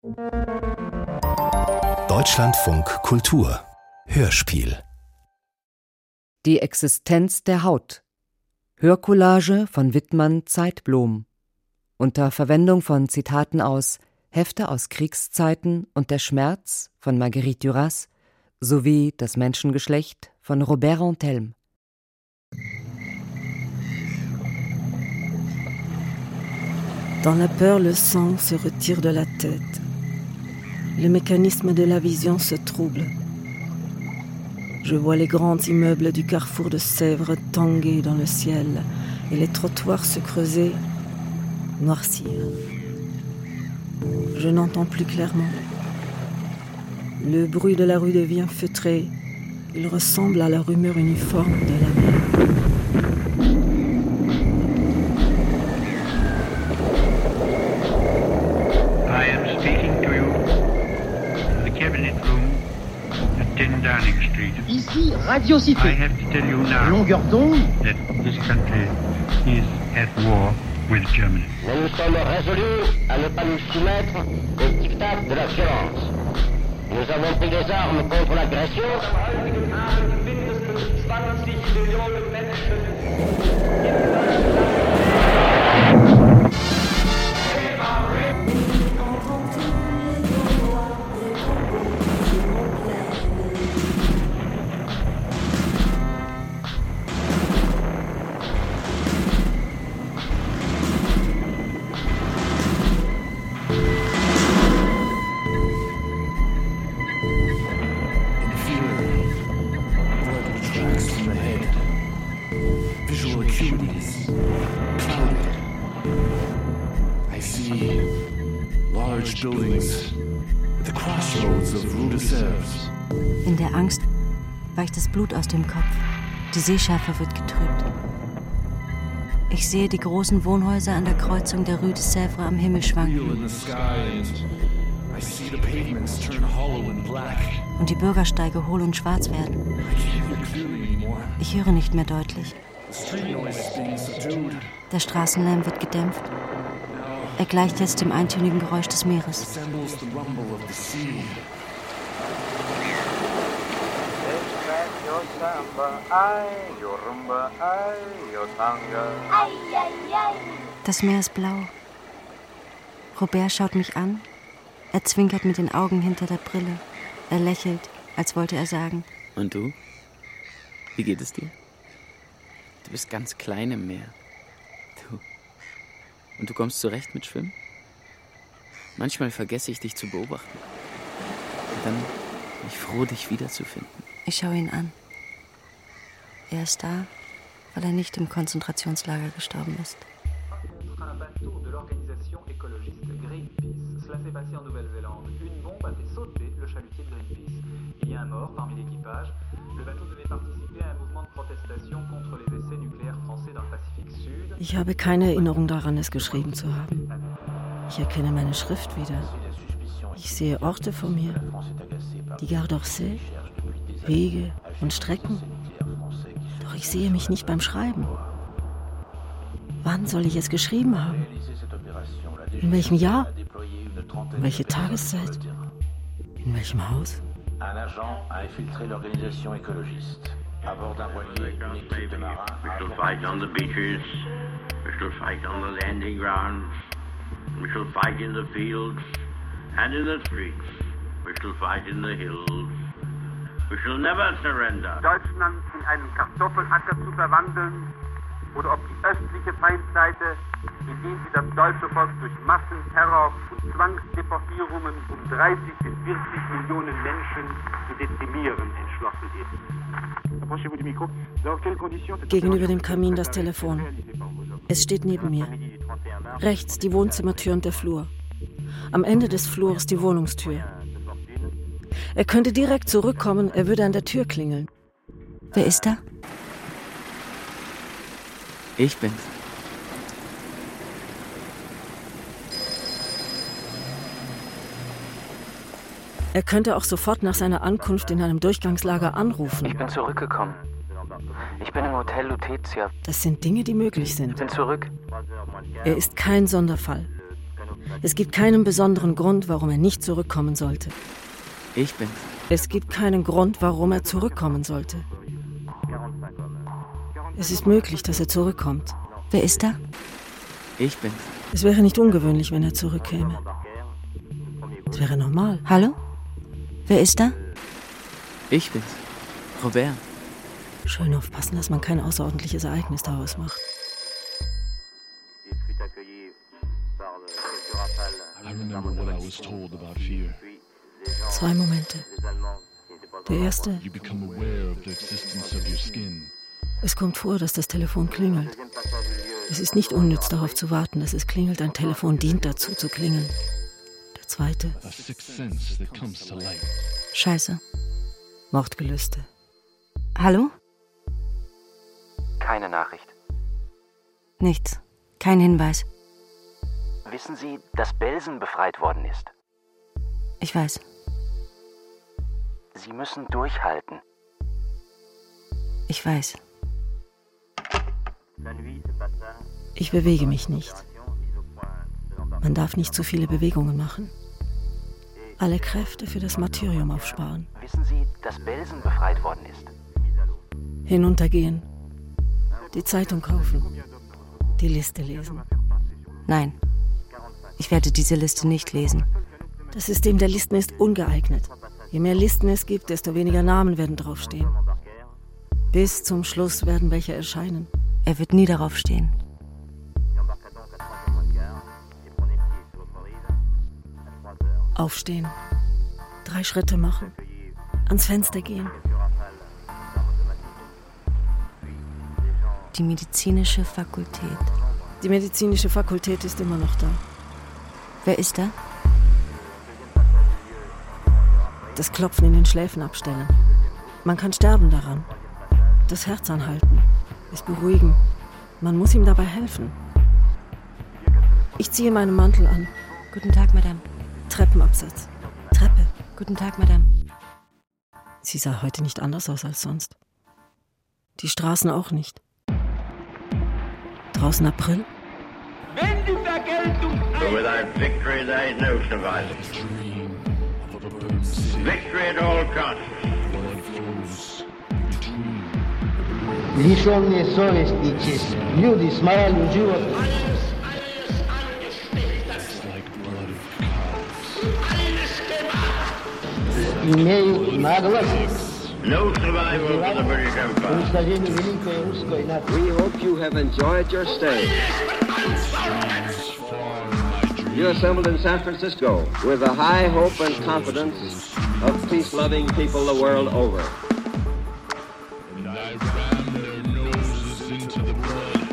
Deutschlandfunk Kultur Hörspiel. Die Existenz der Haut. Hörcollage von Wittmann Zeitblom. Unter Verwendung von Zitaten aus Hefte aus Kriegszeiten und Der Schmerz von Marguerite Duras sowie Das Menschengeschlecht von Robert Antelme. Dans la peur, le sang se retire de la tête. Le mécanisme de la vision se trouble. Je vois les grands immeubles du carrefour de Sèvres tanguer dans le ciel et les trottoirs se creuser, noircir. Je n'entends plus clairement. Le bruit de la rue devient feutré. Il ressemble à la rumeur uniforme de la mer. I am speaking to you in the cabinet room at 10 Downing Street. Ici, Radio Cité. I have to tell you now Longueur d'onde. that this country is at war with Germany. Mais nous sommes résolus à ne pas nous soumettre au diktat de la violence. Nous avons pris les armes contre l'agression. In der Angst weicht das Blut aus dem Kopf. Die Sehschärfe wird getrübt. Ich sehe die großen Wohnhäuser an der Kreuzung der Rue de Sèvres am Himmel schwanken. Und die Bürgersteige hohl und schwarz werden. Ich höre nicht mehr deutlich. Der Straßenlärm wird gedämpft. Er gleicht jetzt dem eintönigen Geräusch des Meeres. Das Meer ist blau. Robert schaut mich an. Er zwinkert mit den Augen hinter der Brille. Er lächelt, als wollte er sagen: Und du? Wie geht es dir? Du bist ganz klein im Meer. Du. Und du kommst zurecht mit Schwimmen? Manchmal vergesse ich, dich zu beobachten. Und dann bin ich froh, dich wiederzufinden. Ich schaue ihn an. Er ist da, weil er nicht im Konzentrationslager gestorben ist. Ich habe keine Erinnerung daran, es geschrieben zu haben. Ich erkenne meine Schrift wieder. Ich sehe Orte vor mir, die Gare d'Orsay, Wege und Strecken. Doch ich sehe mich nicht beim Schreiben. Wann soll ich es geschrieben haben? In welchem Jahr? In welche Tageszeit? In welchem Haus? Un agent a infiltré l'organisation écologiste. À bord d'un voilier, une équipe de marins. We shall fight on the beaches. We shall fight on the landing grounds. We shall fight in the fields and in the streets. We shall fight in the hills. We shall never surrender. Deutschland in einen Kartoffelacker zu verwandeln oder ob die östliche Feindseite, indem sie das deutsche Volk durch Massenterror und Zwangsdeportierungen 30 bis 40 Millionen Menschen zu dezimieren entschlossen ist. Gegenüber dem Kamin das Telefon. Es steht neben mir. Rechts die Wohnzimmertür und der Flur. Am Ende des Flurs die Wohnungstür. Er könnte direkt zurückkommen, er würde an der Tür klingeln. Wer ist da? Ich bin's. Er könnte auch sofort nach seiner Ankunft in einem Durchgangslager anrufen. Ich bin zurückgekommen. Ich bin im Hotel Lutetia. Das sind Dinge, die möglich sind. Ich bin zurück. Er ist kein Sonderfall. Es gibt keinen besonderen Grund, warum er nicht zurückkommen sollte. Ich bin's. Es gibt keinen Grund, warum er zurückkommen sollte. Es ist möglich, dass er zurückkommt. Wer ist da? Ich bin's. Es wäre nicht ungewöhnlich, wenn er zurückkäme. Es wäre normal. Hallo? Wer ist da? Ich bin's. Robert. Schön aufpassen, dass man kein außerordentliches Ereignis daraus macht. I remember what I was told about fear. 2 Momente. Der erste, You become aware of the existence of your skin. es kommt vor, dass das Telefon klingelt. Es ist nicht unnütz, darauf zu warten, dass es klingelt. Ein Telefon dient dazu, zu klingeln. Der zweite, A sixth sense that comes to light. Scheiße. Mordgelüste. Hallo? Keine Nachricht. Nichts. Kein Hinweis. Wissen Sie, dass Belsen befreit worden ist? Ich weiß. Sie müssen durchhalten. Ich weiß. Ich bewege mich nicht. Man darf nicht zu viele Bewegungen machen. Alle Kräfte für das Martyrium aufsparen. Wissen Sie, dass Belsen befreit worden ist? Hinuntergehen. Die Zeitung kaufen. Die Liste lesen. Nein. Ich werde diese Liste nicht lesen. Das System der Listen ist ungeeignet. Je mehr Listen es gibt, desto weniger Namen werden draufstehen. Bis zum Schluss werden welche erscheinen. Er wird nie darauf stehen. Aufstehen. 3 Schritte machen. Ans Fenster gehen. Die medizinische Fakultät. Die medizinische Fakultät ist immer noch da. Wer ist da? Das Klopfen in den Schläfen abstellen. Man kann sterben daran. Das Herz anhalten. Es beruhigen. Man muss ihm dabei helfen. Ich ziehe meinen Mantel an. Guten Tag, Madame. Treppenabsatz. Treppe. Guten Tag, Madame. Sie sah heute nicht anders aus als sonst. Die Straßen auch nicht. Draußen April. Wenn die Vergeltung but without victory there is no survival. Dream of a burned city. Victory at all costs. Blood flows between. Lišovne совesti će ljudi smarali u život. It's like blood of cows. Imaju naglas No survival for the British u Empire. usklađenju velike ruskoj nacije. We hope you have enjoyed your stay. You assembled in San Francisco with the high hope and confidence of peace-loving people the world over. And I ran their noses into the blood.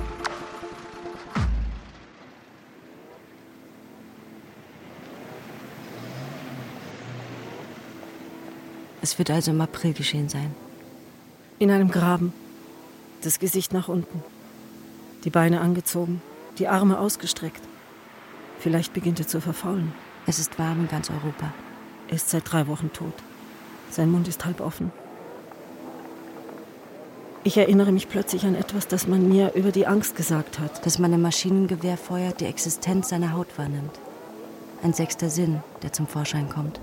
Es wird also im April geschehen sein. In einem Graben. Das Gesicht nach unten. Die Beine angezogen. Die Arme ausgestreckt. Vielleicht beginnt er zu verfaulen. Es ist warm in ganz Europa. Er ist seit 3 Wochen tot. Sein Mund ist halb offen. Ich erinnere mich plötzlich an etwas, das man mir über die Angst gesagt hat. Dass man im Maschinengewehrfeuer die Existenz seiner Haut wahrnimmt. Ein 6. Sinn, der zum Vorschein kommt.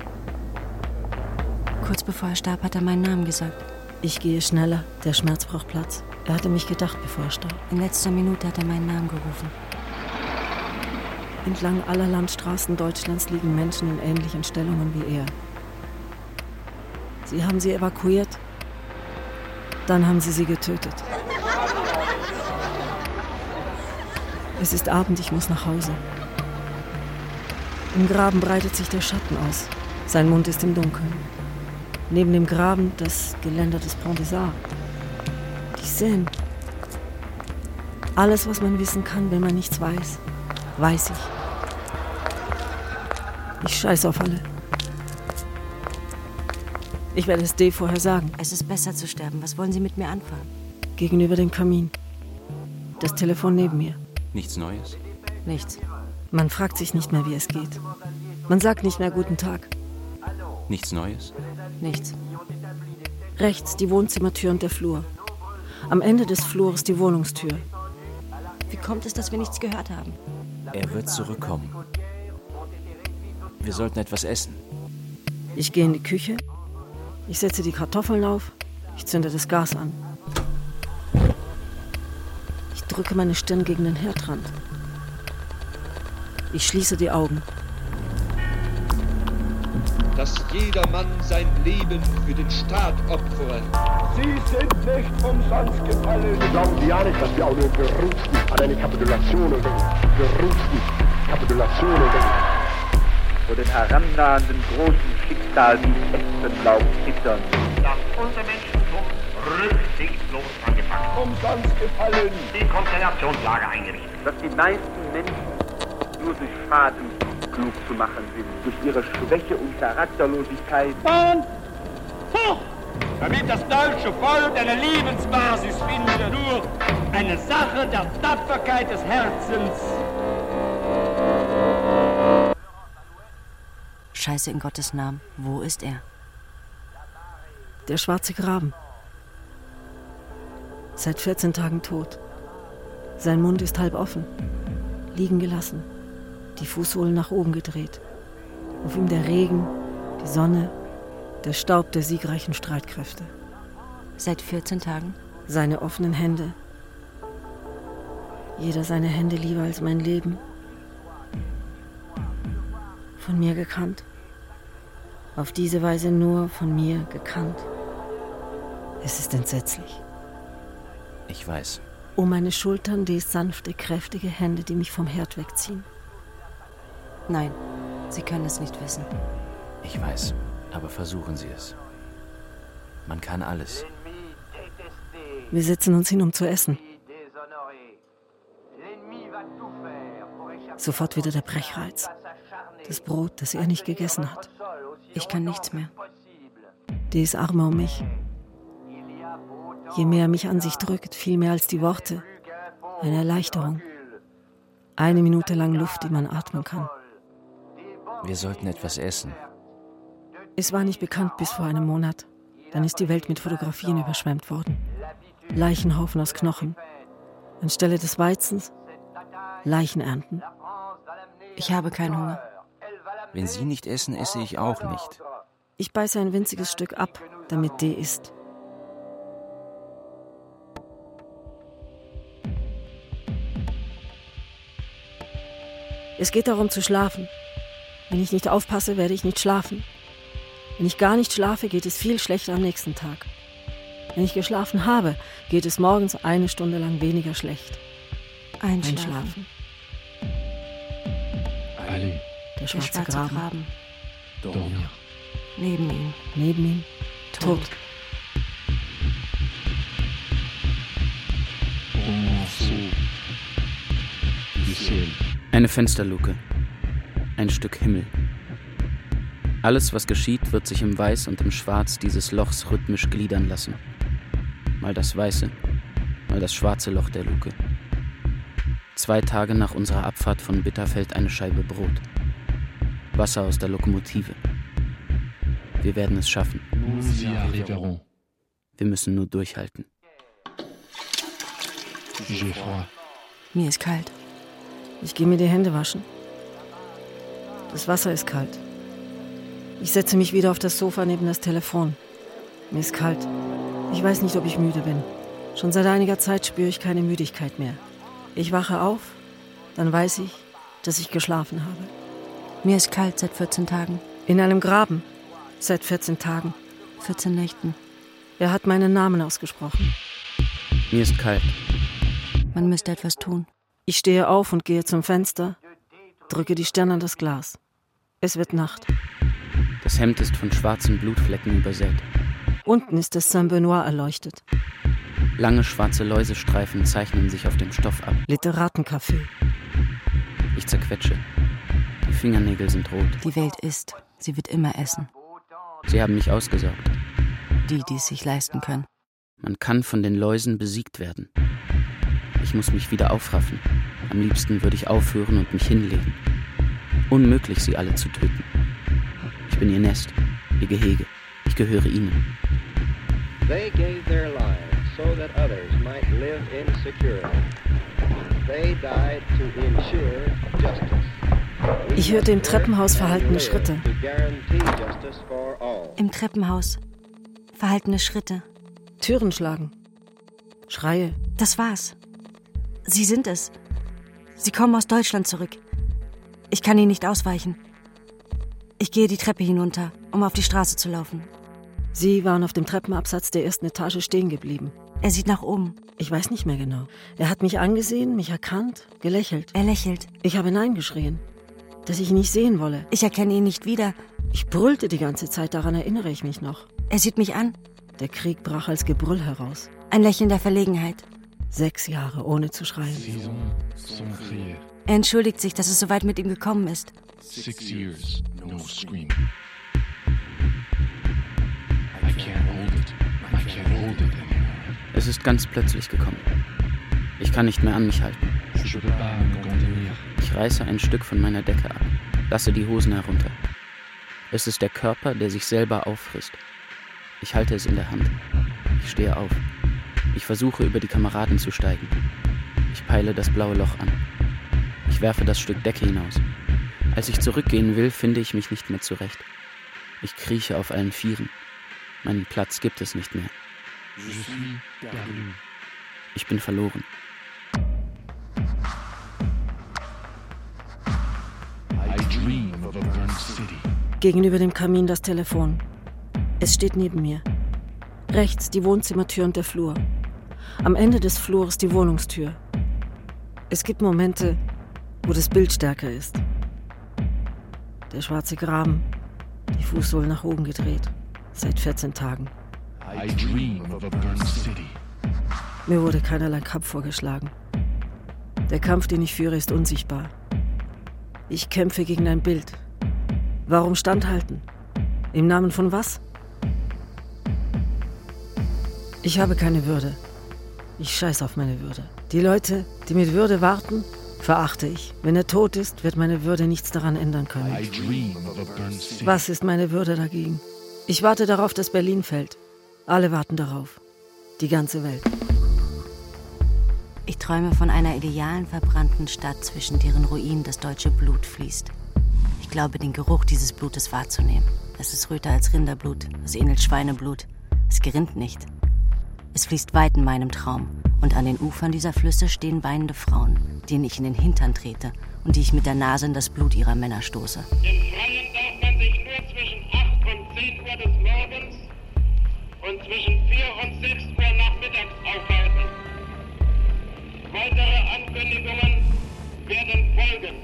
Kurz bevor er starb, hat er meinen Namen gesagt. Ich gehe schneller. Der Schmerz braucht Platz. Er hatte mich gedacht, bevor er starb. In letzter Minute hat er meinen Namen gerufen. Entlang aller Landstraßen Deutschlands liegen Menschen in ähnlichen Stellungen wie er. Sie haben sie evakuiert, dann haben sie sie getötet. Es ist Abend, ich muss nach Hause. Im Graben breitet sich der Schatten aus. Sein Mund ist im Dunkeln. Neben dem Graben das Geländer des Pont des Arts. Die Seine. Alles, was man wissen kann, wenn man nichts weiß, weiß ich. Ich scheiße auf alle. Ich werde es D vorher sagen. Es ist besser zu sterben. Was wollen Sie mit mir anfangen? Gegenüber dem Kamin. Das Telefon neben mir. Nichts Neues? Nichts. Man fragt sich nicht mehr, wie es geht. Man sagt nicht mehr Guten Tag. Nichts Neues? Nichts. Rechts die Wohnzimmertür und der Flur. Am Ende des Flurs die Wohnungstür. Wie kommt es, dass wir nichts gehört haben? Er wird zurückkommen. Wir sollten etwas essen. Ich gehe in die Küche, ich setze die Kartoffeln auf, ich zünde das Gas an. Ich drücke meine Stirn gegen den Herdrand. Ich schließe die Augen. Dass jedermann sein Leben für den Staat opfere. Sie sind nicht umsonst gefallen. Glauben Sie ja nicht, dass wir auch nur geringsten an eine Kapitulation denken. Geringsten Kapitulation denken. Vor dem herannahenden großen Schicksal wie Espenlaub zittern. Das Untermenschentum rücksichtslos angepackt. Umsonst gefallen. Die Konzentrationslager eingerichtet. Dass die meisten Menschen nur durch Schaden klug zu machen sind. Durch ihre Schwäche und Charakterlosigkeit. Und hoch! Damit das deutsche Volk eine Lebensbasis findet. Nur eine Sache der Tapferkeit des Herzens. Scheiße, in Gottes Namen, wo ist er? Der schwarze Graben. Seit 14 Tagen tot. Sein Mund ist halb offen, liegen gelassen, die Fußsohlen nach oben gedreht. Auf ihm der Regen, die Sonne, der Staub der siegreichen Streitkräfte. Seit 14 Tagen? Seine offenen Hände. Jeder seine Hände lieber als mein Leben. Von mir gekannt. Auf diese Weise nur von mir gekannt. Es ist entsetzlich. Ich weiß. Um meine Schultern die sanfte, kräftige Hände, die mich vom Herd wegziehen. Nein, Sie können es nicht wissen. Ich weiß, aber versuchen Sie es. Man kann alles. Wir setzen uns hin, um zu essen. Sofort wieder der Brechreiz. Das Brot, das er nicht gegessen hat. Ich kann nichts mehr. Die ist armer um mich. Je mehr er mich an sich drückt, viel mehr als die Worte. Eine Erleichterung. 1 Minute lang Luft, die man atmen kann. Wir sollten etwas essen. Es war nicht bekannt bis vor einem Monat. Dann ist die Welt mit Fotografien überschwemmt worden. Leichenhaufen aus Knochen. Anstelle des Weizens, Leichen ernten. Ich habe keinen Hunger. Wenn Sie nicht essen, esse ich auch nicht. Ich beiße ein winziges Stück ab, damit D isst. Es geht darum zu schlafen. Wenn ich nicht aufpasse, werde ich nicht schlafen. Wenn ich gar nicht schlafe, geht es viel schlechter am nächsten Tag. Wenn ich geschlafen habe, geht es morgens 1 Stunde lang weniger schlecht. Einschlafen. Allez. Der schwarze Graben. Dormir. Neben ihm. Neben ihm. Tot. Eine Fensterluke. Ein Stück Himmel. Alles, was geschieht, wird sich im Weiß und im Schwarz dieses Lochs rhythmisch gliedern lassen. Mal das weiße, mal das schwarze Loch der Luke. 2 Tage nach unserer Abfahrt von Bitterfeld eine Scheibe Brot. Wasser aus der Lokomotive. Wir werden es schaffen. Wir müssen nur durchhalten. Mir ist kalt. Ich gehe mir die Hände waschen. Das Wasser ist kalt. Ich setze mich wieder auf das Sofa neben das Telefon. Mir ist kalt. Ich weiß nicht, ob ich müde bin. Schon seit einiger Zeit spüre ich keine Müdigkeit mehr. Ich wache auf, dann weiß ich, dass ich geschlafen habe. Mir ist kalt seit 14 Tagen. In einem Graben. Seit 14 Tagen. 14 Nächten. Er hat meinen Namen ausgesprochen. Mir ist kalt. Man müsste etwas tun. Ich stehe auf und gehe zum Fenster, drücke die Stirn an das Glas. Es wird Nacht. Das Hemd ist von schwarzen Blutflecken übersät. Unten ist das Saint-Benoît erleuchtet. Lange schwarze Läusestreifen zeichnen sich auf dem Stoff ab. Literatencafé. Ich zerquetsche. Die Fingernägel sind rot. Die Welt isst. Sie wird immer essen. Sie haben mich ausgesaugt. Die es sich leisten können. Man kann von den Läusen besiegt werden. Ich muss mich wieder aufraffen. Am liebsten würde ich aufhören und mich hinlegen. Unmöglich, sie alle zu töten. Ich bin ihr Nest, ihr Gehege. Ich gehöre ihnen. They gave their lives so that others might live in security. Ich hörte im Treppenhaus verhaltene Schritte. Im Treppenhaus. Verhaltene Schritte. Türen schlagen. Schreie. Das war's. Sie sind es. Sie kommen aus Deutschland zurück. Ich kann Ihnen nicht ausweichen. Ich gehe die Treppe hinunter, um auf die Straße zu laufen. Sie waren auf dem Treppenabsatz der ersten Etage stehen geblieben. Er sieht nach oben. Ich weiß nicht mehr genau. Er hat mich angesehen, mich erkannt, gelächelt. Er lächelt. Ich habe Nein geschrien, dass ich ihn nicht sehen wolle. Ich erkenne ihn nicht wieder. Ich brüllte die ganze Zeit, daran erinnere ich mich noch. Er sieht mich an. Der Krieg brach als Gebrüll heraus. Ein Lächeln der Verlegenheit. 6 Jahre ohne zu schreien. Er entschuldigt sich, dass es so weit mit ihm gekommen ist. 6 years, no screaming. Es ist ganz plötzlich gekommen. Ich kann nicht mehr an mich halten. Ich reiße ein Stück von meiner Decke ab, lasse die Hosen herunter. Es ist der Körper, der sich selber auffrisst. Ich halte es in der Hand. Ich stehe auf. Ich versuche, über die Kameraden zu steigen. Ich peile das blaue Loch an. Ich werfe das Stück Decke hinaus. Als ich zurückgehen will, finde ich mich nicht mehr zurecht. Ich krieche auf allen Vieren. Meinen Platz gibt es nicht mehr. Ich bin verloren. Gegenüber dem Kamin das Telefon. Es steht neben mir. Rechts die Wohnzimmertür und der Flur. Am Ende des Flurs die Wohnungstür. Es gibt Momente, wo das Bild stärker ist. Der schwarze Graben, die Fußsohlen nach oben gedreht. Seit 14 Tagen. Mir wurde keinerlei Kampf vorgeschlagen. Der Kampf, den ich führe, ist unsichtbar. Ich kämpfe gegen ein Bild. Warum standhalten? Im Namen von was? Ich habe keine Würde. Ich scheiß auf meine Würde. Die Leute, die mit Würde warten, verachte ich. Wenn er tot ist, wird meine Würde nichts daran ändern können. Was ist meine Würde dagegen? Ich warte darauf, dass Berlin fällt. Alle warten darauf. Die ganze Welt. Ich träume von einer idealen, verbrannten Stadt, zwischen deren Ruinen das deutsche Blut fließt. Ich glaube, den Geruch dieses Blutes wahrzunehmen. Es ist röter als Rinderblut, es ähnelt Schweineblut. Es gerinnt nicht. Es fließt weit in meinem Traum. Und an den Ufern dieser Flüsse stehen weinende Frauen, denen ich in den Hintern trete und die ich mit der Nase in das Blut ihrer Männer stoße. In Freien darf man sich nur zwischen 8 und 10 Uhr des Morgens und zwischen 4 und 6 Uhr nachmittags aufhalten. Weitere Ankündigungen werden folgen.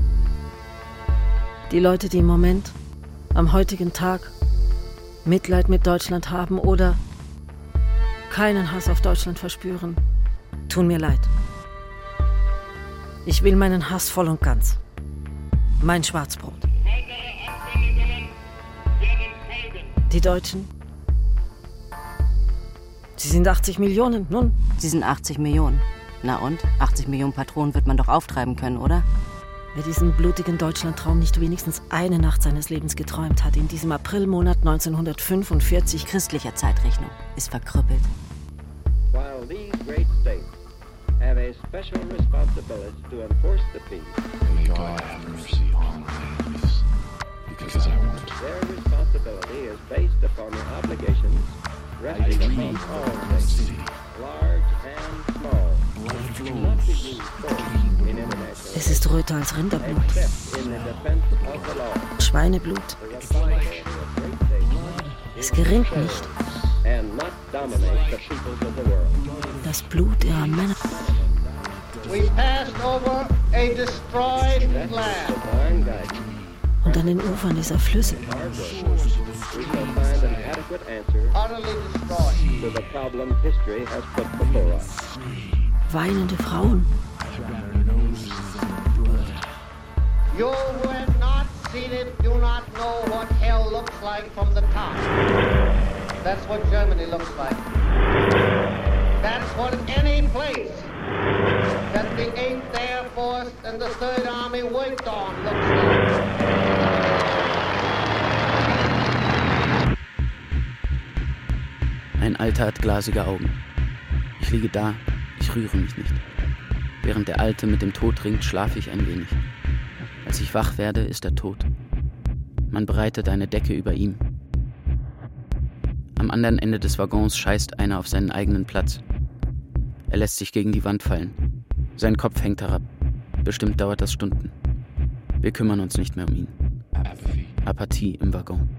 Die Leute, die im Moment, am heutigen Tag, Mitleid mit Deutschland haben oder keinen Hass auf Deutschland verspüren, tun mir leid. Ich will meinen Hass voll und ganz. Mein Schwarzbrot. Die Deutschen, sie sind 80 Millionen, nun? Sie sind 80 Millionen. Na und? 80 Millionen Patronen wird man doch auftreiben können, oder? Wer diesen blutigen Deutschlandtraum nicht wenigstens eine Nacht seines Lebens geträumt hat, in diesem Aprilmonat 1945 christlicher Zeitrechnung, ist verkrüppelt. While these great states have a special responsibility to enforce the peace, may God have mercy on this, because I want it. Their responsibility is based upon the obligations resting upon all states, large and small. Not to use force in international. Es ist röter als Rinderblut. Schweineblut. Es gerinnt nicht. Das Blut ihrer Männer. We passed over a destroyed land. Und an den Ufern dieser Flüsse. Weinende Frauen. You who have not seen it do not know what hell looks like from the top. That's what Germany looks like. That's what any place that the 8th Air Force and the 3rd Army worked on looks like. Ein Alter hat glasige Augen. Ich liege da, ich rühre mich nicht. Während der Alte mit dem Tod ringt, schlafe ich ein wenig. Als ich wach werde, ist er tot. Man breitet eine Decke über ihm. Am anderen Ende des Waggons scheißt einer auf seinen eigenen Platz. Er lässt sich gegen die Wand fallen. Sein Kopf hängt herab. Bestimmt dauert das Stunden. Wir kümmern uns nicht mehr um ihn. Apathie im Waggon.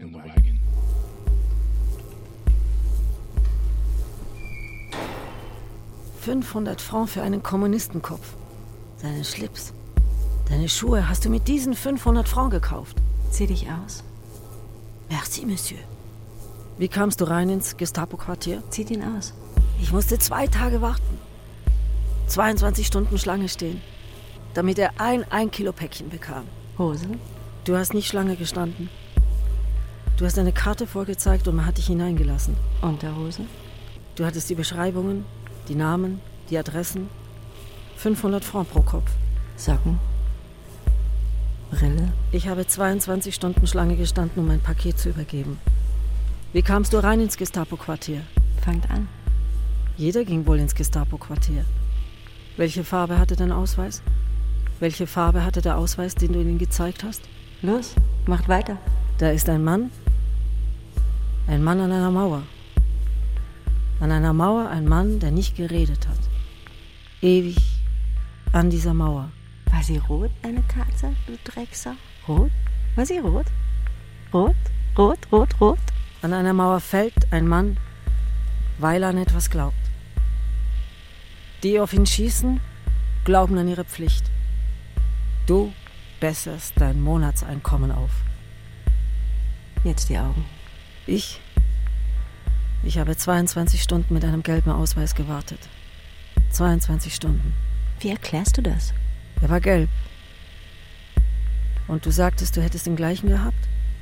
500 Francs für einen Kommunistenkopf. Seinen Schlips. Deine Schuhe hast du mit diesen 500 Francs gekauft. Zieh dich aus. Merci, Monsieur. Wie kamst du rein ins Gestapo-Quartier? Zieh ihn aus. Ich musste 2 Tage warten. 22 Stunden Schlange stehen, damit er ein 1-Kilo-Päckchen bekam. Hose? Du hast nicht Schlange gestanden. Du hast eine Karte vorgezeigt und man hat dich hineingelassen. Unterhose? Du hattest die Beschreibungen, die Namen, die Adressen. 500 Francs pro Kopf. Socken? Brille? Ich habe 22 Stunden Schlange gestanden, um mein Paket zu übergeben. Wie kamst du rein ins Gestapo-Quartier? Fangt an. Jeder ging wohl ins Gestapo-Quartier. Welche Farbe hatte dein Ausweis? Welche Farbe hatte der Ausweis, den du ihnen gezeigt hast? Los, macht weiter. Da ist ein Mann. Ein Mann an einer Mauer. An einer Mauer ein Mann, der nicht geredet hat. Ewig an dieser Mauer. War sie rot, deine Katze, du Drecksau? Rot? War sie rot? Rot? Rot, rot, rot? An einer Mauer fällt ein Mann, weil er an etwas glaubt. Die auf ihn schießen, glauben an ihre Pflicht. Du besserst dein Monatseinkommen auf. Jetzt die Augen. Ich habe 22 Stunden mit einem gelben Ausweis gewartet. 22 Stunden. Wie erklärst du das? Er war gelb. Und du sagtest, du hättest den gleichen gehabt?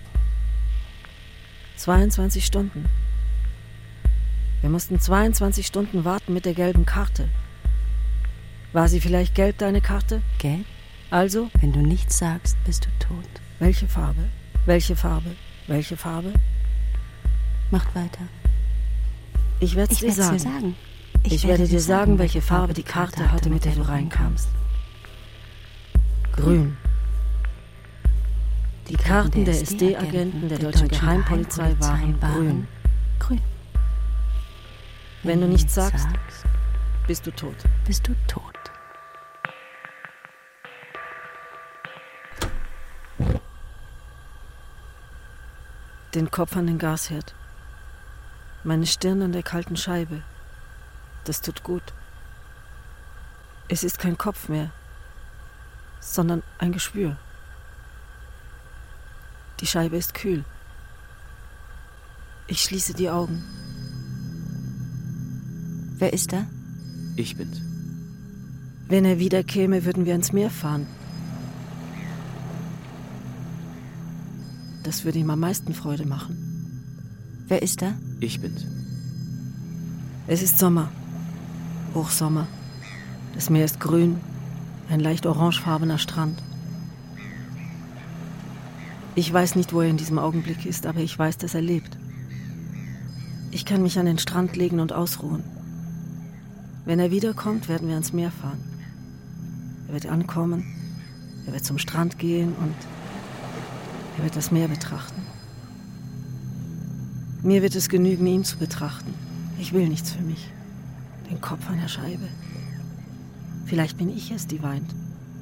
22 Stunden. Wir mussten 22 Stunden warten mit der gelben Karte. War sie vielleicht gelb, deine Karte? Gelb? Also? Wenn du nichts sagst, bist du tot. Welche Farbe? Welche Farbe? Welche Farbe? Macht weiter. Ich werde es dir sagen. Ich werde dir sagen, welche Farbe die Karte hatte, mit der du reinkamst. Grün. Die Karten der SD-Agenten der deutschen Geheimpolizei waren grün. Grün. Wenn du nichts sagst, bist du tot. Bist du tot. Den Kopf an den Gasherd. Meine Stirn an der kalten Scheibe. Das tut gut. Es ist kein Kopf mehr, sondern ein Geschwür. Die Scheibe ist kühl. Ich schließe die Augen. Wer ist da? Ich bin's. Wenn er wiederkäme, würden wir ans Meer fahren. Das würde ihm am meisten Freude machen. Wer ist da? Ich bin's. Es ist Sommer. Hochsommer. Das Meer ist grün. Ein leicht orangefarbener Strand. Ich weiß nicht, wo er in diesem Augenblick ist, aber ich weiß, dass er lebt. Ich kann mich an den Strand legen und ausruhen. Wenn er wiederkommt, werden wir ans Meer fahren. Er wird ankommen, er wird zum Strand gehen und er wird das Meer betrachten. Mir wird es genügen, ihn zu betrachten. Ich will nichts für mich. Den Kopf an der Scheibe. Vielleicht bin ich es, die weint.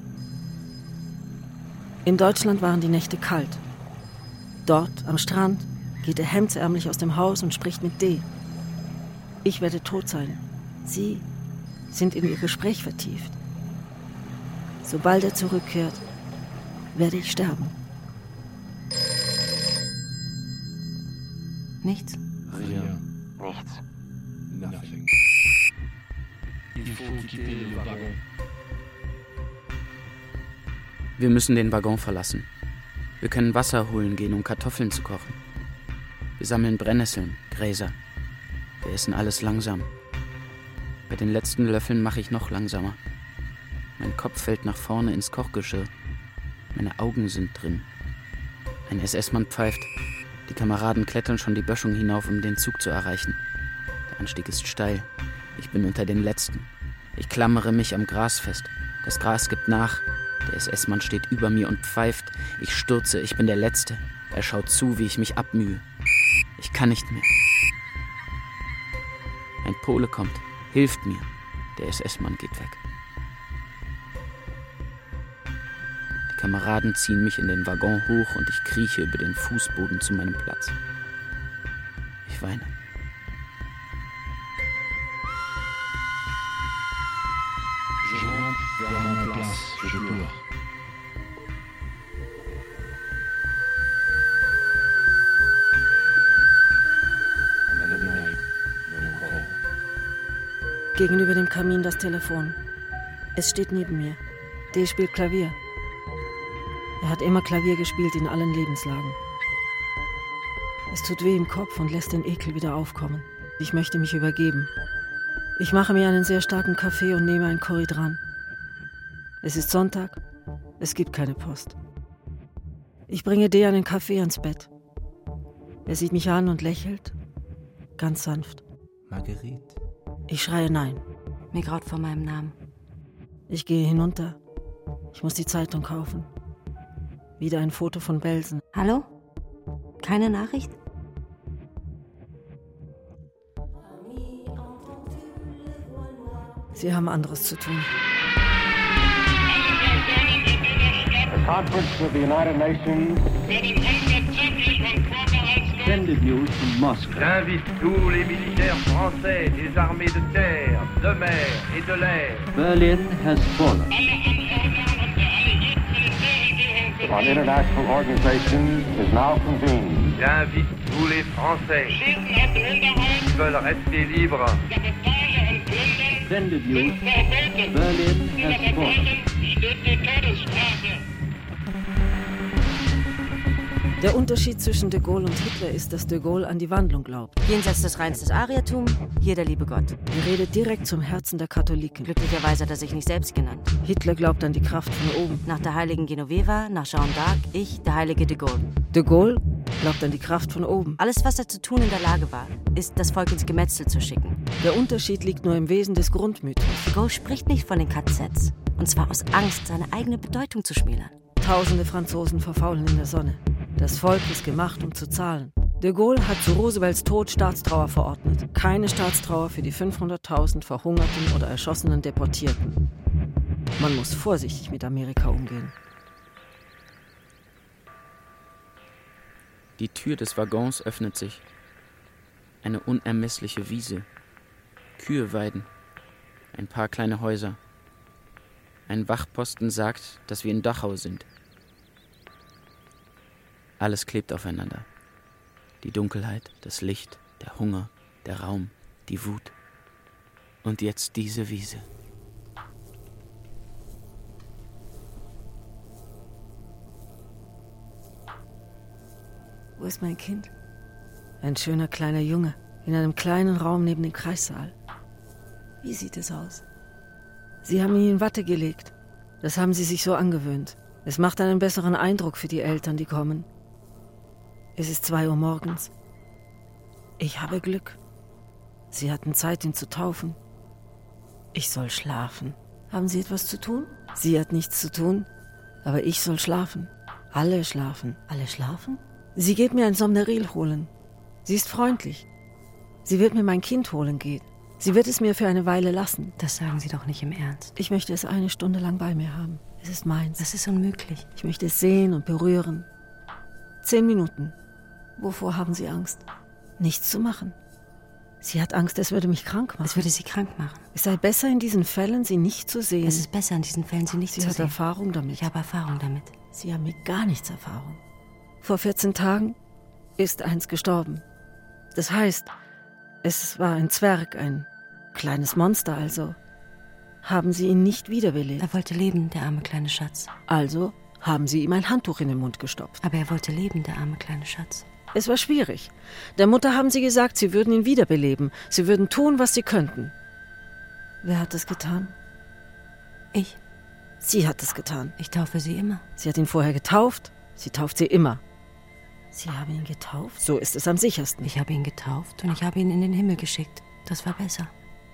In Deutschland waren die Nächte kalt. Dort, am Strand, geht er hemdsärmlich aus dem Haus und spricht mit D. Ich werde tot sein. Sie sind in ihr Gespräch vertieft. Sobald er zurückkehrt, werde ich sterben. Nichts? Nichts. Nothing. Il faut quitter le wagon. Wir müssen den Waggon verlassen. Wir können Wasser holen gehen, um Kartoffeln zu kochen. Wir sammeln Brennnesseln, Gräser. Wir essen alles langsam. Bei den letzten Löffeln mache ich noch langsamer. Mein Kopf fällt nach vorne ins Kochgeschirr. Meine Augen sind drin. Ein SS-Mann pfeift. Die Kameraden klettern schon die Böschung hinauf, um den Zug zu erreichen. Der Anstieg ist steil. Ich bin unter den Letzten. Ich klammere mich am Gras fest. Das Gras gibt nach. Der SS-Mann steht über mir und pfeift. Ich stürze, ich bin der Letzte. Er schaut zu, wie ich mich abmühe. Ich kann nicht mehr. Ein Pole kommt, hilft mir. Der SS-Mann geht weg. Die Kameraden ziehen mich in den Waggon hoch und ich krieche über den Fußboden zu meinem Platz. Ich weine. Gegenüber dem Kamin das Telefon. Es steht neben mir. Der spielt Klavier. Er hat immer Klavier gespielt in allen Lebenslagen. Es tut weh im Kopf und lässt den Ekel wieder aufkommen. Ich möchte mich übergeben. Ich mache mir einen sehr starken Kaffee und nehme ein Corridran. Es ist Sonntag. Es gibt keine Post. Ich bringe D einen Kaffee ans Bett. Er sieht mich an und lächelt. Ganz sanft. Marguerite. Ich schreie nein. Mir graut vor meinem Namen. Ich gehe hinunter. Ich muss die Zeitung kaufen. Wieder ein Foto von Belsen. Hallo? Keine Nachricht? Sie haben anderes zu tun. The Conference of the United Nations Sended news from Moscow. J'invite tous les militaires français des armées de terre, de mer et de l'air. Berlin has fallen. on international organization is now convened. J'invite tous les Français qui veulent rester libres. Sended news. Berlin has fallen. Der Unterschied zwischen de Gaulle und Hitler ist, dass de Gaulle an die Wandlung glaubt. Jenseits des Rheins das Ariertum, hier der liebe Gott. Er redet direkt zum Herzen der Katholiken. Glücklicherweise hat er sich nicht selbst genannt. Hitler glaubt an die Kraft von oben. Nach der heiligen Genoveva, nach Jeanne d'Arc, ich, der heilige de Gaulle. De Gaulle glaubt an die Kraft von oben. Alles, was er zu tun in der Lage war, ist, das Volk ins Gemetzel zu schicken. Der Unterschied liegt nur im Wesen des Grundmythos. De Gaulle spricht nicht von den KZs. Und zwar aus Angst, seine eigene Bedeutung zu schmälern. Tausende Franzosen verfaulen in der Sonne. Das Volk ist gemacht, um zu zahlen. De Gaulle hat zu Roosevelts Tod Staatstrauer verordnet. Keine Staatstrauer für die 500.000 verhungerten oder erschossenen Deportierten. Man muss vorsichtig mit Amerika umgehen. Die Tür des Waggons öffnet sich. Eine unermessliche Wiese. Kühe weiden. Ein paar kleine Häuser. Ein Wachposten sagt, dass wir in Dachau sind. Alles klebt aufeinander. Die Dunkelheit, das Licht, der Hunger, der Raum, die Wut. Und jetzt diese Wiese. Wo ist mein Kind? Ein schöner kleiner Junge, in einem kleinen Raum neben dem Kreissaal. Wie sieht es aus? Sie haben ihn in Watte gelegt. Das haben sie sich so angewöhnt. Es macht einen besseren Eindruck für die Eltern, die kommen. Es ist 2 Uhr morgens. Ich habe Glück. Sie hatten Zeit, ihn zu taufen. Ich soll schlafen. Haben Sie etwas zu tun? Sie hat nichts zu tun, aber ich soll schlafen. Alle schlafen. Alle schlafen? Sie geht mir ein Somneril holen. Sie ist freundlich. Sie wird mir mein Kind holen gehen. Sie wird es mir für eine Weile lassen. Das sagen Sie doch nicht im Ernst. Ich möchte es 1 Stunde lang bei mir haben. Es ist meins. Das ist unmöglich. Ich möchte es sehen und berühren. 10 Minuten. Wovor haben Sie Angst? Nichts zu machen. Sie hat Angst, es würde mich krank machen. Es würde sie krank machen. Es sei besser in diesen Fällen, sie nicht zu sehen. Es ist besser in diesen Fällen, sie nicht zu sehen. Sie hat Erfahrung damit. Ich habe Erfahrung damit. Sie haben mit gar nichts Erfahrung. Vor 14 Tagen ist eins gestorben. Das heißt, es war ein Zwerg, ein kleines Monster also. Haben Sie ihn nicht wiederbelebt? Er wollte leben, der arme kleine Schatz. Also haben Sie ihm ein Handtuch in den Mund gestopft. Aber er wollte leben, der arme kleine Schatz. Es war schwierig. Der Mutter haben Sie gesagt, Sie würden ihn wiederbeleben. Sie würden tun, was Sie könnten. Wer hat das getan? Ich. Sie hat es getan. Ich taufe Sie immer. Sie hat ihn vorher getauft. Sie tauft sie immer. Sie haben ihn getauft? So ist es am sichersten. Ich habe ihn getauft und ich habe ihn in den Himmel geschickt. Das war besser.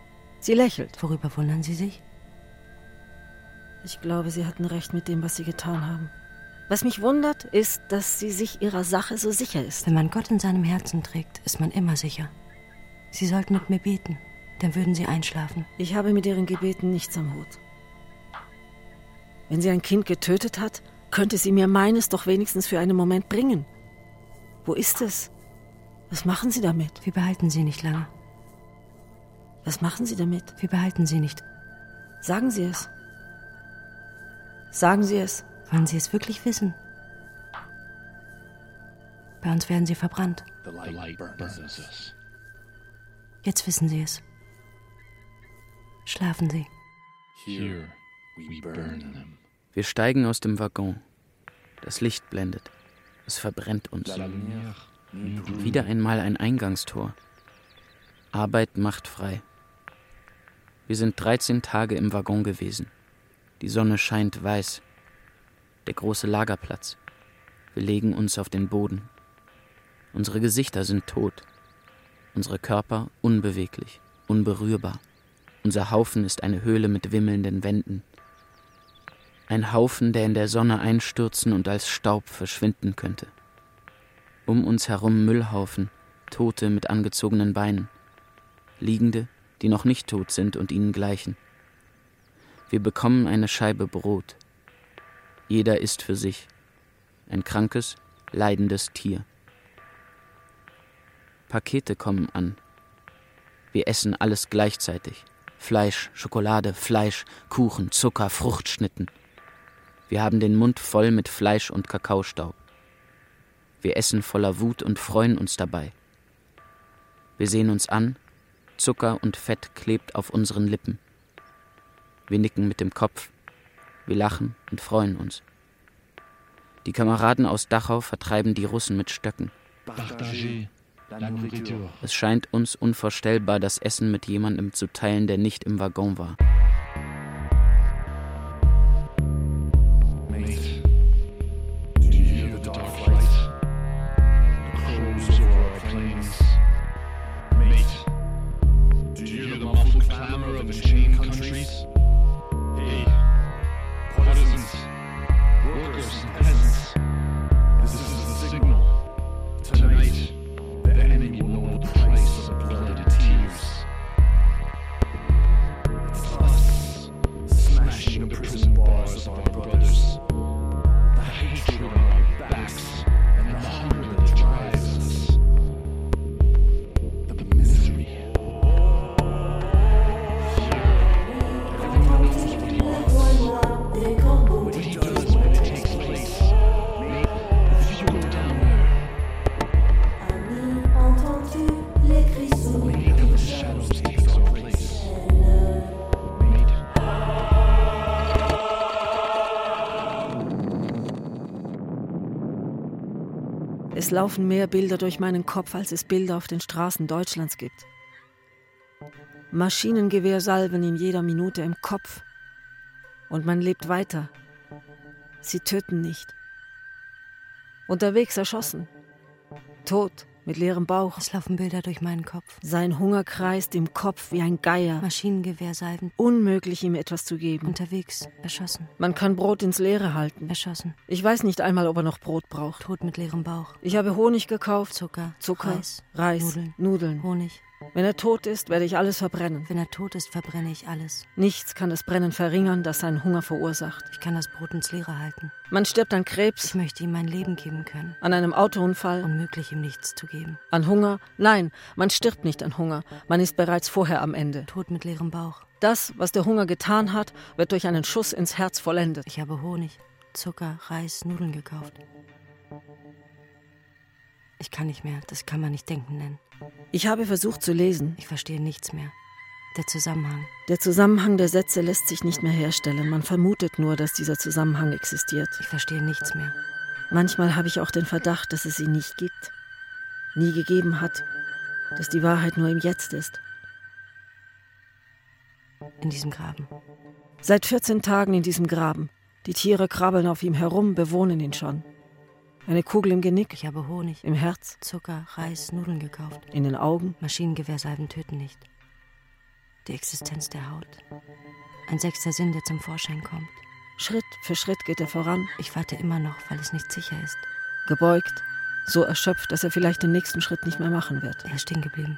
Sie lächelt. Worüber wundern Sie sich? Ich glaube, Sie hatten recht mit dem, was Sie getan haben. Was mich wundert, ist, dass sie sich ihrer Sache so sicher ist. Wenn man Gott in seinem Herzen trägt, ist man immer sicher. Sie sollten mit mir beten, dann würden Sie einschlafen. Ich habe mit Ihren Gebeten nichts am Hut. Wenn sie ein Kind getötet hat, könnte sie mir meines doch wenigstens für einen Moment bringen. Wo ist es? Was machen Sie damit? Wir behalten sie nicht lange. Was machen Sie damit? Wir behalten sie nicht. Sagen Sie es. Sagen Sie es. Wollen Sie es wirklich wissen? Bei uns werden sie verbrannt. Jetzt wissen Sie es. Schlafen Sie. Wir steigen aus dem Waggon. Das Licht blendet. Es verbrennt uns. Wieder einmal ein Eingangstor. Arbeit macht frei. Wir sind 13 Tage im Waggon gewesen. Die Sonne scheint weiß. Der große Lagerplatz. Wir legen uns auf den Boden. Unsere Gesichter sind tot. Unsere Körper unbeweglich, unberührbar. Unser Haufen ist eine Höhle mit wimmelnden Wänden. Ein Haufen, der in der Sonne einstürzen und als Staub verschwinden könnte. Um uns herum Müllhaufen, Tote mit angezogenen Beinen. Liegende, die noch nicht tot sind und ihnen gleichen. Wir bekommen eine Scheibe Brot. Jeder isst für sich. Ein krankes, leidendes Tier. Pakete kommen an. Wir essen alles gleichzeitig. Fleisch, Schokolade, Fleisch, Kuchen, Zucker, Fruchtschnitten. Wir haben den Mund voll mit Fleisch und Kakaostaub. Wir essen voller Wut und freuen uns dabei. Wir sehen uns an, Zucker und Fett klebt auf unseren Lippen. Wir nicken mit dem Kopf. Wir lachen und freuen uns. Die Kameraden aus Dachau vertreiben die Russen mit Stöcken. Es scheint uns unvorstellbar, das Essen mit jemandem zu teilen, der nicht im Waggon war. Es laufen mehr Bilder durch meinen Kopf, als es Bilder auf den Straßen Deutschlands gibt. Maschinengewehrsalven in jeder Minute im Kopf. Und man lebt weiter. Sie töten nicht. Unterwegs erschossen. Tot, mit leerem Bauch. Es laufen Bilder durch meinen Kopf. Sein Hunger kreist im Kopf wie ein Geier. Maschinengewehrsalven. Unmöglich, ihm etwas zu geben. Unterwegs, erschossen. Man kann Brot ins Leere halten. Erschossen. Ich weiß nicht einmal, ob er noch Brot braucht. Tot mit leerem Bauch. Ich habe Honig gekauft. Zucker, Reis, Nudeln. Honig. Wenn er tot ist, werde ich alles verbrennen. Wenn er tot ist, verbrenne ich alles. Nichts kann das Brennen verringern, das seinen Hunger verursacht. Ich kann das Brot ins Leere halten. Man stirbt an Krebs. Ich möchte ihm mein Leben geben können. An einem Autounfall. Unmöglich, ihm nichts zu geben. An Hunger? Nein, man stirbt nicht an Hunger. Man ist bereits vorher am Ende. Tot mit leerem Bauch. Das, was der Hunger getan hat, wird durch einen Schuss ins Herz vollendet. Ich habe Honig, Zucker, Reis, Nudeln gekauft. Ich kann nicht mehr, das kann man nicht denken nennen. Ich habe versucht zu lesen. Ich verstehe nichts mehr. Der Zusammenhang. Der Zusammenhang der Sätze lässt sich nicht mehr herstellen. Man vermutet nur, dass dieser Zusammenhang existiert. Ich verstehe nichts mehr. Manchmal habe ich auch den Verdacht, dass es ihn nicht gibt. Nie gegeben hat. Dass die Wahrheit nur im Jetzt ist. In diesem Graben. Seit 14 Tagen in diesem Graben. Die Tiere krabbeln auf ihm herum, bewohnen ihn schon. Eine Kugel im Genick. Ich habe Honig. Im Herz. Zucker, Reis, Nudeln gekauft. In den Augen. Maschinengewehrsalven töten nicht. Die Existenz der Haut. Ein sechster Sinn, der zum Vorschein kommt. Schritt für Schritt geht er voran. Ich warte immer noch, weil es nicht sicher ist. Gebeugt, so erschöpft, dass er vielleicht den nächsten Schritt nicht mehr machen wird. Er ist stehen geblieben.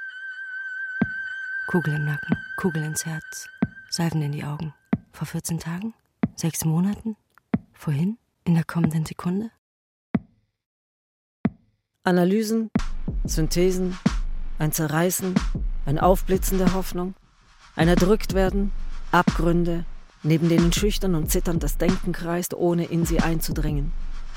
Kugel im Nacken, Kugel ins Herz, Salven in die Augen. Vor 14 Tagen? 6 Monaten? Vorhin? In der kommenden Sekunde? Analysen, Synthesen, ein Zerreißen, ein Aufblitzen der Hoffnung, ein Erdrücktwerden, Abgründe, neben denen schüchtern und zitternd das Denken kreist, ohne in sie einzudringen.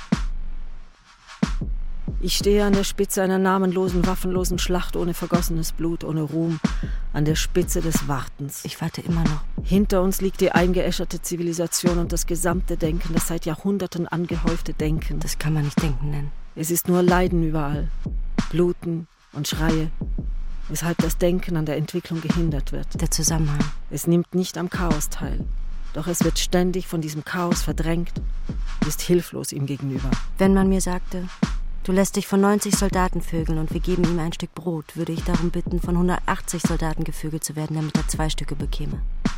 Ich stehe an der Spitze einer namenlosen, waffenlosen Schlacht ohne vergossenes Blut, ohne Ruhm, an der Spitze des Wartens. Ich warte immer noch. Hinter uns liegt die eingeäscherte Zivilisation und das gesamte Denken, das seit Jahrhunderten angehäufte Denken. Das kann man nicht Denken nennen. Es ist nur Leiden überall, Bluten und Schreie, weshalb das Denken an der Entwicklung gehindert wird. Der Zusammenhang. Es nimmt nicht am Chaos teil, doch es wird ständig von diesem Chaos verdrängt, ist hilflos ihm gegenüber. Wenn man mir sagte, du lässt dich von 90 Soldaten vögeln und wir geben ihm ein Stück Brot, würde ich darum bitten, von 180 Soldaten gevögelt zu werden, damit er 2 Stücke bekäme.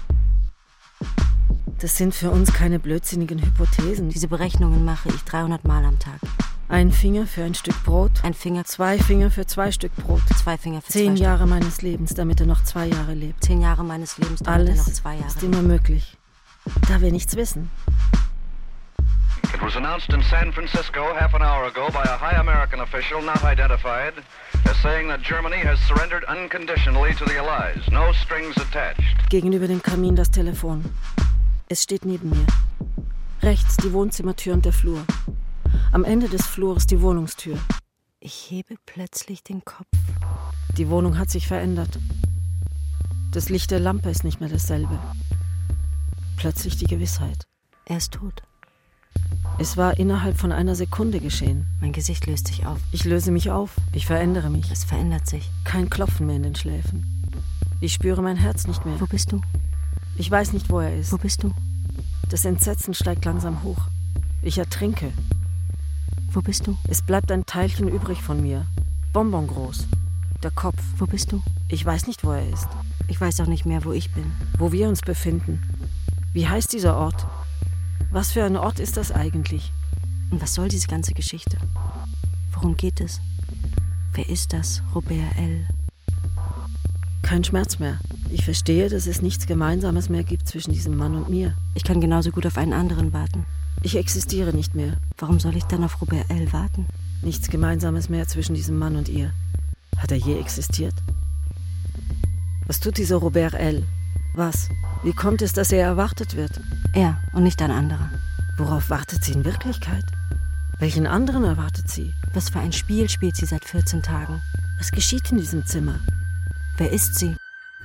Das sind für uns keine blödsinnigen Hypothesen. Diese Berechnungen mache ich 300 Mal am Tag. Ein Finger für ein Stück Brot. Ein Finger. 2 Finger für 2 Stück Brot. 2 Finger für 10 Jahre meines Lebens, damit er noch 2 Jahre lebt. 10 Jahre meines Lebens, damit er noch 2 Jahre ist immer möglich. Da wir nichts wissen. It was announced in San Francisco half an hour ago by a high American official not identified as saying that Germany has surrendered unconditionally to the Allies. No strings attached. Gegenüber dem Kamin das Telefon. Es steht neben mir. Rechts die Wohnzimmertür und der Flur. Am Ende des Flurs die Wohnungstür. Ich hebe plötzlich den Kopf. Die Wohnung hat sich verändert. Das Licht der Lampe ist nicht mehr dasselbe. Plötzlich die Gewissheit. Er ist tot. Es war innerhalb von einer Sekunde geschehen. Mein Gesicht löst sich auf. Ich löse mich auf. Ich verändere mich. Es verändert sich. Kein Klopfen mehr in den Schläfen. Ich spüre mein Herz nicht mehr. Wo bist du? Ich weiß nicht, wo er ist. Wo bist du? Das Entsetzen steigt langsam hoch. Ich ertrinke. Wo bist du? Es bleibt ein Teilchen übrig von mir. Bonbongroß. Der Kopf. Wo bist du? Ich weiß nicht, wo er ist. Ich weiß auch nicht mehr, wo ich bin. Wo wir uns befinden. Wie heißt dieser Ort? Was für ein Ort ist das eigentlich? Und was soll diese ganze Geschichte? Worum geht es? Wer ist das, Robert L.? Kein Schmerz mehr. Ich verstehe, dass es nichts Gemeinsames mehr gibt zwischen diesem Mann und mir. Ich kann genauso gut auf einen anderen warten. Ich existiere nicht mehr. Warum soll ich dann auf Robert L. warten? Nichts Gemeinsames mehr zwischen diesem Mann und ihr. Hat er je existiert? Was tut dieser Robert L.? Was? Wie kommt es, dass er erwartet wird? Er und nicht ein anderer. Worauf wartet sie in Wirklichkeit? Welchen anderen erwartet sie? Was für ein Spiel spielt sie seit 14 Tagen? Was geschieht in diesem Zimmer? Wer ist sie?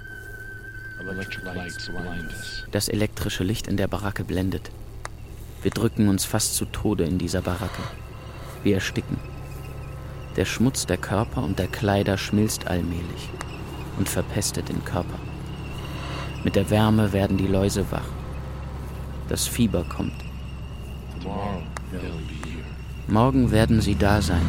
Das elektrische Licht in der Baracke blendet. Wir drücken uns fast zu Tode in dieser Baracke. Wir ersticken. Der Schmutz der Körper und der Kleider schmilzt allmählich und verpestet den Körper. Mit der Wärme werden die Läuse wach. Das Fieber kommt. Morgen werden sie da sein.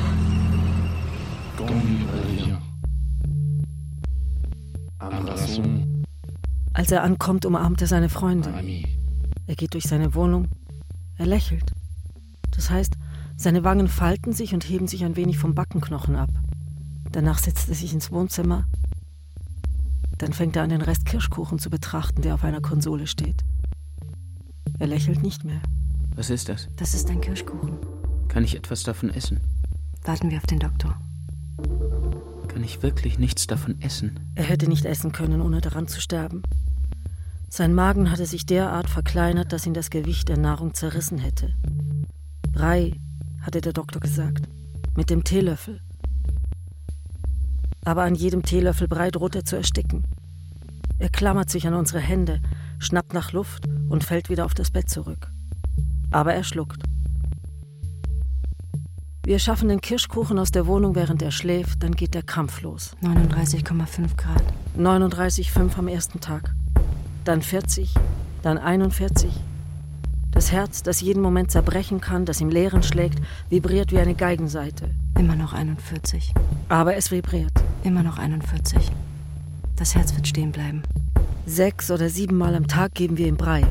Als er ankommt, umarmt er seine Freunde. Er geht durch seine Wohnung. Er lächelt. Das heißt, seine Wangen falten sich und heben sich ein wenig vom Backenknochen ab. Danach setzt er sich ins Wohnzimmer. Dann fängt er an, den Rest Kirschkuchen zu betrachten, der auf einer Konsole steht. Er lächelt nicht mehr. Was ist das? Das ist ein Kirschkuchen. Kann ich etwas davon essen? Warten wir auf den Doktor. Kann ich wirklich nichts davon essen? Er hätte nicht essen können, ohne daran zu sterben. Sein Magen hatte sich derart verkleinert, dass ihn das Gewicht der Nahrung zerrissen hätte. Brei, hatte der Doktor gesagt, mit dem Teelöffel. Aber an jedem Teelöffel Brei droht er zu ersticken. Er klammert sich an unsere Hände, schnappt nach Luft und fällt wieder auf das Bett zurück. Aber er schluckt. Wir schaffen den Kirschkuchen aus der Wohnung, während er schläft, dann geht der Kampf los. 39,5 Grad. 39,5 am ersten Tag. Dann 40, dann 41. Das Herz, das jeden Moment zerbrechen kann, das im Leeren schlägt, vibriert wie eine Geigensaite. Immer noch 41. Aber es vibriert. Immer noch 41. Das Herz wird stehen bleiben. 6 oder 7 Mal am Tag geben wir ihm Brei.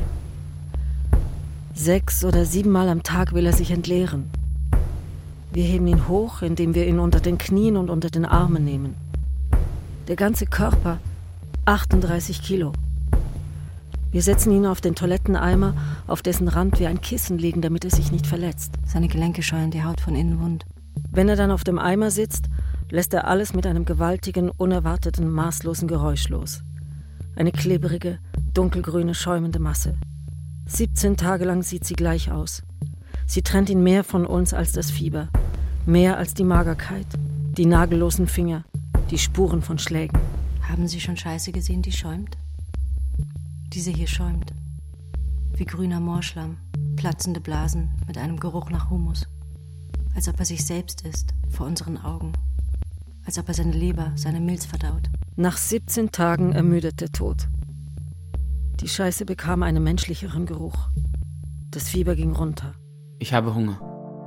6 oder 7 Mal am Tag will er sich entleeren. Wir heben ihn hoch, indem wir ihn unter den Knien und unter den Armen nehmen. Der ganze Körper, 38 Kilo. Wir setzen ihn auf den Toiletteneimer, auf dessen Rand wir ein Kissen legen, damit er sich nicht verletzt. Seine Gelenke scheuern die Haut von innen wund. Wenn er dann auf dem Eimer sitzt, lässt er alles mit einem gewaltigen, unerwarteten, maßlosen Geräusch los. Eine klebrige, dunkelgrüne, schäumende Masse. 17 Tage lang sieht sie gleich aus. Sie trennt ihn mehr von uns als das Fieber, mehr als die Magerkeit, die nagellosen Finger, die Spuren von Schlägen. Haben Sie schon Scheiße gesehen, die schäumt? Diese hier schäumt. Wie grüner Moorschlamm, platzende Blasen mit einem Geruch nach Humus. Als ob er sich selbst isst, vor unseren Augen. Als ob er seine Leber, seine Milz verdaut. Nach 17 Tagen ermüdet der Tod. Die Scheiße bekam einen menschlicheren Geruch. Das Fieber ging runter. Ich habe Hunger.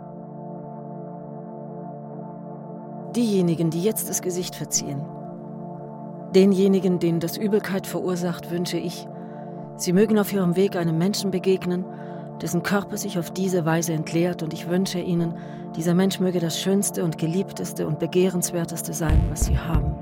Diejenigen, die jetzt das Gesicht verziehen, denjenigen, denen das Übelkeit verursacht, wünsche ich, sie mögen auf ihrem Weg einem Menschen begegnen, dessen Körper sich auf diese Weise entleert, und ich wünsche ihnen, dieser Mensch möge das Schönste und Geliebteste und Begehrenswerteste sein, was sie haben.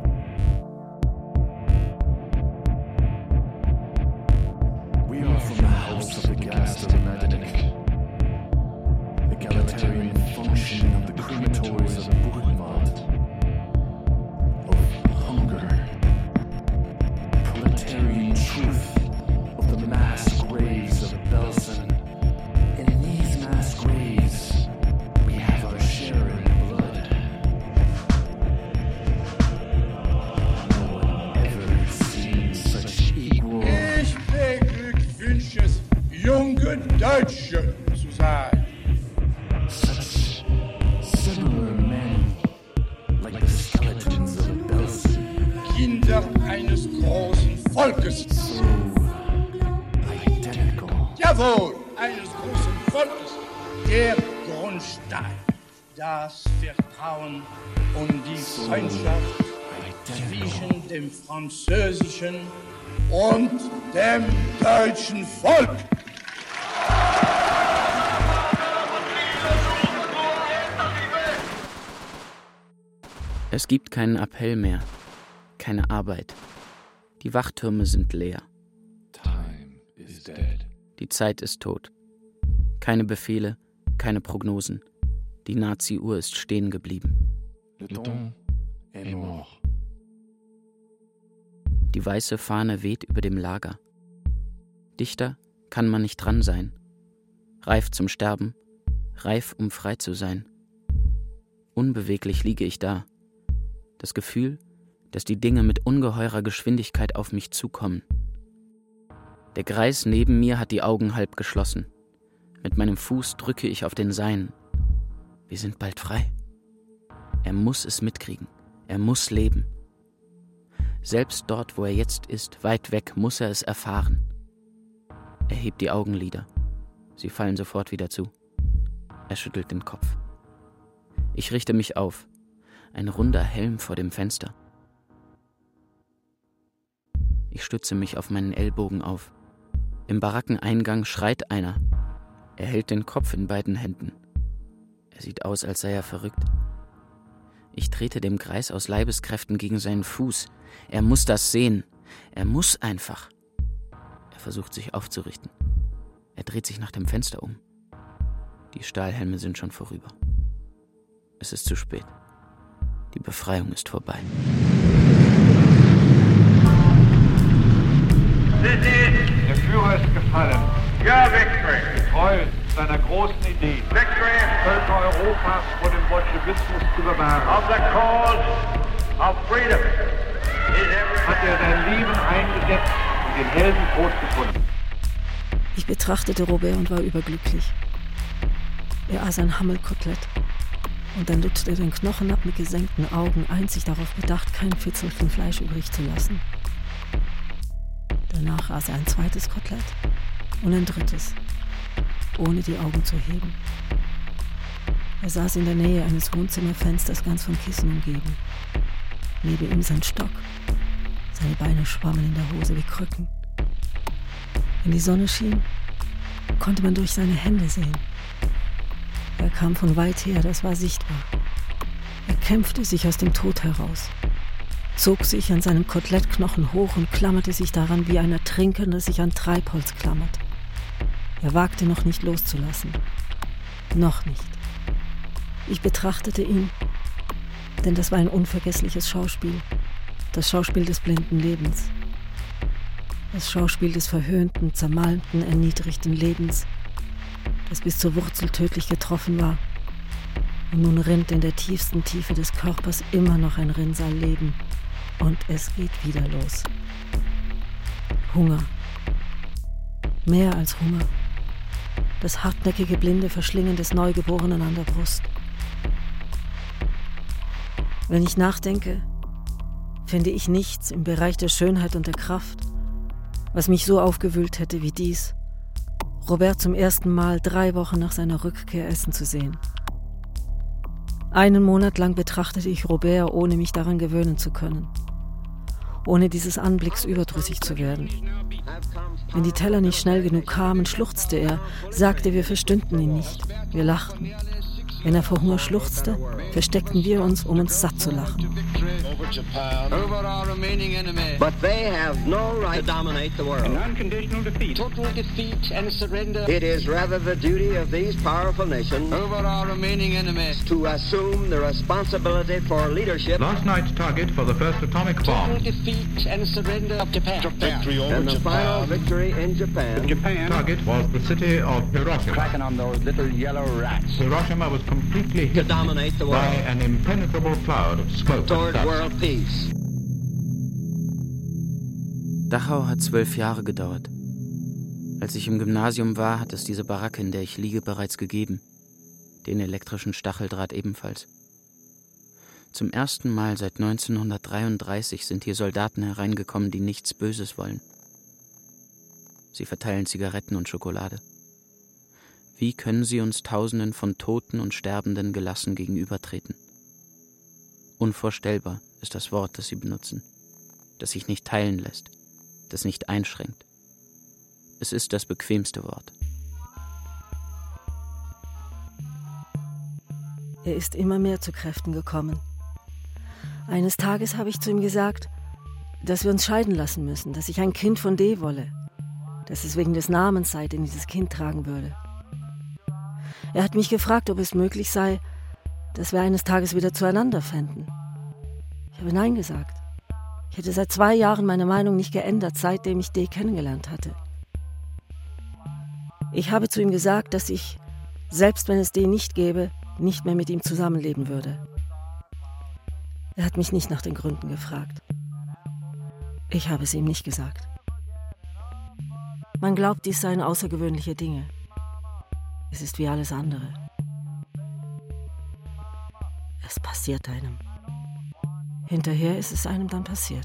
We are from the house of the gas of Metternich. Egalitarian function of the crematories of Buchenwald. Of hunger. Proletarian truth of the mass graves of Belsen. And in these mass graves, we have our share in blood. No one ever seen such equal. Ich beglückwünsche es, junge Deutsche zu sein. Such similar men, like the skeletons of Belsen. Kinder eines großen Volkes. So identical. Jawohl, eines großen Volkes. Der Grundstein, das Vertrauen und die Freundschaft zwischen dem französischen und dem deutschen Volk. Es gibt keinen Appell mehr, keine Arbeit. Die Wachtürme sind leer. Time is dead. Die Zeit ist tot. Keine Befehle, keine Prognosen. Die Nazi-Uhr ist stehen geblieben. Le temps est mort. Die weiße Fahne weht über dem Lager. Dichter kann man nicht dran sein. Reif zum Sterben, reif, um frei zu sein. Unbeweglich liege ich da. Das Gefühl, dass die Dinge mit ungeheurer Geschwindigkeit auf mich zukommen. Der Greis neben mir hat die Augen halb geschlossen. Mit meinem Fuß drücke ich auf den seinen. Wir sind bald frei. Er muss es mitkriegen. Er muss leben. Selbst dort, wo er jetzt ist, weit weg, muss er es erfahren. Er hebt die Augenlider. Sie fallen sofort wieder zu. Er schüttelt den Kopf. Ich richte mich auf. Ein runder Helm vor dem Fenster. Ich stütze mich auf meinen Ellbogen auf. Im Barackeneingang schreit einer. Er hält den Kopf in beiden Händen. Er sieht aus, als sei er verrückt. Ich trete dem Greis aus Leibeskräften gegen seinen Fuß. Er muss das sehen. Er muss einfach. Er versucht sich aufzurichten. Er dreht sich nach dem Fenster um. Die Stahlhelme sind schon vorüber. Es ist zu spät. Die Befreiung ist vorbei. Der Führer ist gefallen. Ja, Victory. Treu seiner großen Idee, Victory Völker Europas vor dem Bolschewismus zu bewahren, of the cause of freedom. Hat er sein Leben eingesetzt und den Heldentod gefunden. Ich betrachtete Robert und war überglücklich. Er aß ein Hammelkotelett. Und dann lutschte er den Knochen ab mit gesenkten Augen, einzig darauf bedacht, kein Fitzelchen Fleisch übrig zu lassen. Danach aß er ein zweites Kotelett und ein drittes, ohne die Augen zu heben. Er saß in der Nähe eines Wohnzimmerfensters, ganz von Kissen umgeben. Neben ihm sein Stock. Seine Beine schwammen in der Hose wie Krücken. Wenn die Sonne schien, konnte man durch seine Hände sehen. Er kam von weit her, das war sichtbar. Er kämpfte sich aus dem Tod heraus, zog sich an seinem Kotelettknochen hoch und klammerte sich daran, wie ein Ertrinkender sich an Treibholz klammert. Er wagte noch nicht loszulassen. Noch nicht. Ich betrachtete ihn, denn das war ein unvergessliches Schauspiel. Das Schauspiel des blinden Lebens. Das Schauspiel des verhöhnten, zermalmten, erniedrigten Lebens, das bis zur Wurzel tödlich getroffen war. Und nun rinnt in der tiefsten Tiefe des Körpers immer noch ein Rinnsal Leben. Und es geht wieder los. Hunger. Mehr als Hunger. Das hartnäckige, blinde Verschlingen des Neugeborenen an der Brust. Wenn ich nachdenke, finde ich nichts im Bereich der Schönheit und der Kraft, was mich so aufgewühlt hätte wie dies, Robert zum ersten Mal 3 Wochen nach seiner Rückkehr essen zu sehen. 1 Monat lang betrachtete ich Robert, ohne mich daran gewöhnen zu können, ohne dieses Anblicks überdrüssig zu werden. Wenn die Teller nicht schnell genug kamen, schluchzte er, sagte, wir verstünden ihn nicht. Wir lachten. Wenn er vor Hunger schluchzte, versteckten wir uns, um uns satt zu lachen. But they have no right to dominate the world. An unconditional defeat. Total defeat and surrender. It is rather the duty of these powerful nations over our remaining enemies to assume the responsibility for leadership. Last night's target for the first atomic bomb. Total defeat and surrender of Japan. Victory over and the final victory in Japan. Japan target was the city of Hiroshima. Cracking on those little yellow rats. Hiroshima was completely hit by an impenetrable cloud of smoke toward and dust. world peace. Dachau hat 12 Jahre gedauert. Als ich im Gymnasium war, hat es diese Baracke, in der ich liege, bereits gegeben. Den elektrischen Stacheldraht ebenfalls. Zum ersten Mal seit 1933 sind hier Soldaten hereingekommen, die nichts Böses wollen. Sie verteilen Zigaretten und Schokolade. Wie können sie uns Tausenden von Toten und Sterbenden gelassen gegenübertreten? Unvorstellbar ist das Wort, das sie benutzen, das sich nicht teilen lässt, das nicht einschränkt. Es ist das bequemste Wort. Er ist immer mehr zu Kräften gekommen. Eines Tages habe ich zu ihm gesagt, dass wir uns scheiden lassen müssen, dass ich ein Kind von D wolle, dass es wegen des Namens sei, den dieses Kind tragen würde. Er hat mich gefragt, ob es möglich sei, dass wir eines Tages wieder zueinander fänden. Ich habe Nein gesagt. Ich hätte seit 2 Jahren meine Meinung nicht geändert, seitdem ich D kennengelernt hatte. Ich habe zu ihm gesagt, dass ich, selbst wenn es D nicht gäbe, nicht mehr mit ihm zusammenleben würde. Er hat mich nicht nach den Gründen gefragt. Ich habe es ihm nicht gesagt. Man glaubt, dies seien außergewöhnliche Dinge. Es ist wie alles andere. Es passiert einem. Hinterher ist es einem dann passiert.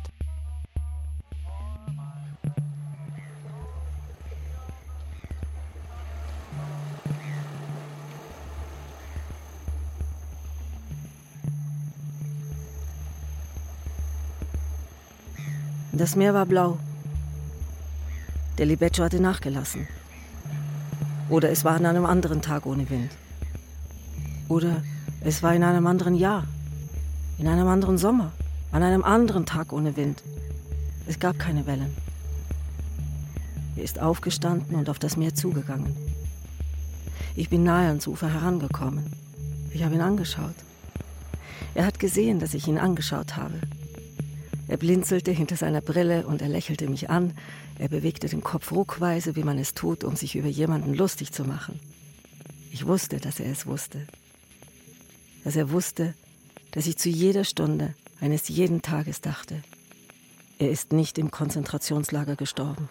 Das Meer war blau. Der Libeccio hatte nachgelassen. Oder es war an einem anderen Tag ohne Wind. Oder es war in einem anderen Jahr. In einem anderen Sommer. An einem anderen Tag ohne Wind. Es gab keine Wellen. Er ist aufgestanden und auf das Meer zugegangen. Ich bin nahe ans Ufer herangekommen. Ich habe ihn angeschaut. Er hat gesehen, dass ich ihn angeschaut habe. Er blinzelte hinter seiner Brille und er lächelte mich an. Er bewegte den Kopf ruckweise, wie man es tut, um sich über jemanden lustig zu machen. Ich wusste, dass er es wusste. Dass er wusste, dass ich zu jeder Stunde eines jeden Tages dachte. Er ist nicht im Konzentrationslager gestorben.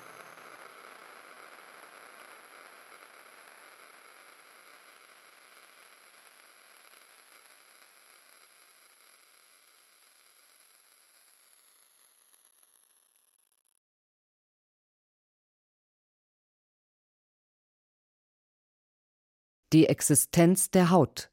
Die Existenz der Haut.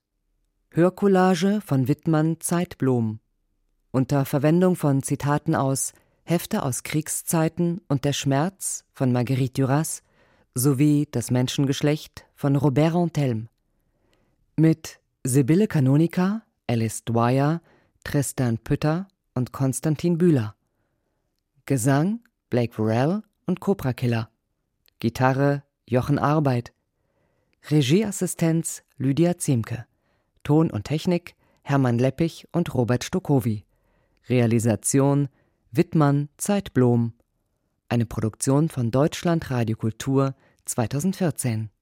Hörcollage von Wittmann Zeitblom. Unter Verwendung von Zitaten aus Hefte aus Kriegszeiten und der Schmerz von Marguerite Duras sowie Das Menschengeschlecht von Robert Antelme. Mit Sibylle Canonica, Alice Dwyer, Tristan Pütter und Konstantin Bühler. Gesang Blake Vorell und Cobra Killer. Gitarre Jochen Arbeit. Regieassistenz Lydia Ziemke. Ton und Technik Hermann Leppich und Robert Stokowy. Realisation Wittmann Zeitblom. Eine Produktion von Deutschland Radio Kultur 2014.